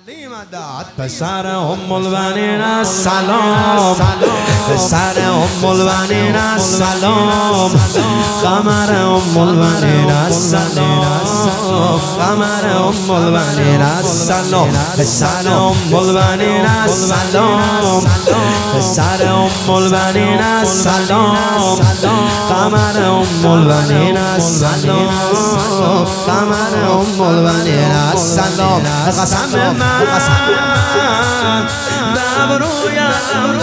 پسر ام البنین سلام، پسر ام البنین سلام، قمر ام البنین سلام، قمر ام البنین سلام، پسر ام البنین سلام، پسر ام البنین سلام، قمر ام البنین سلام، قمر ام البنین سلام. قسم من ببرویم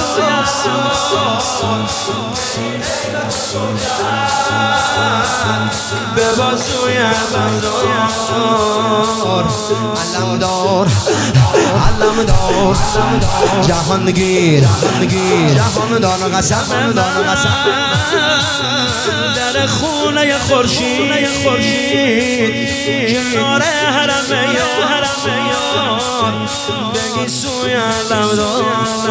به بازویم علمدار، علمدار، جهانگیر، جهاندار. قسم در خونه خورشید کنار حرم یار بگی سوی علمدار،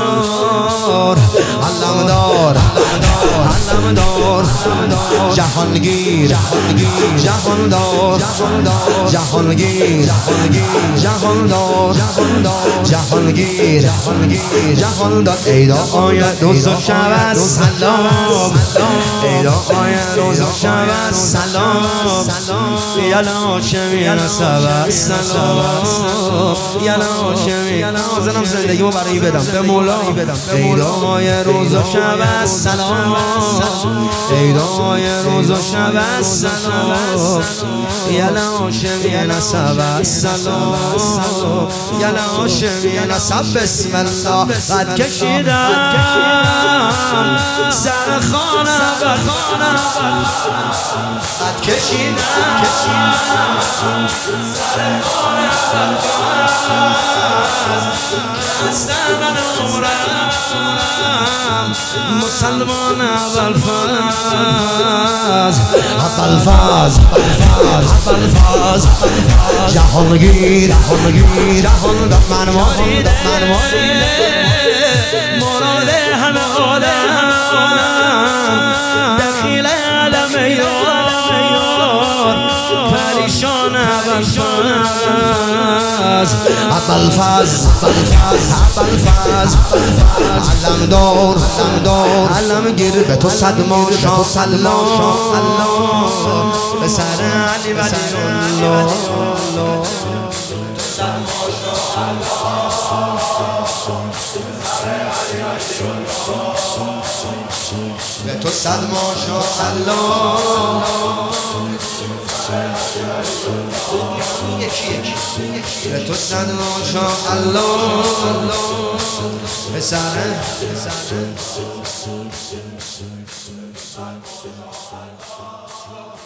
علمدار، علمدار، جهانگیر، جهاندار، جهانگیر، جهاندار، جهانگیر، جهاندار. عید آید روز و شب سلام، عید آید روز و شب سلام، یلا هاشمی نسب سلام، یلا هاشمی. حاضرم زندگیمو برای بدم به مولا. عید آید روز و شب سلام، عید آید روز و شب سلام، یلا هاشمی نسب سلام، یلا هاشمی نسب. بسم الله. قد کشیدم سر خانه قد کشیدم سر خانه من عمرم مسلمان ابوالفضل، ابوالفضل، جهانگیر، جهاندار. من مرید مراد همه عالم دخیل علم یار پریشان ابوالفضل، علمدار، علمگیر. به تو صد ماشا سلام، به سر علی ولی الله. به تو صد ماشا سلام، به تو صد ماشا الله، به سر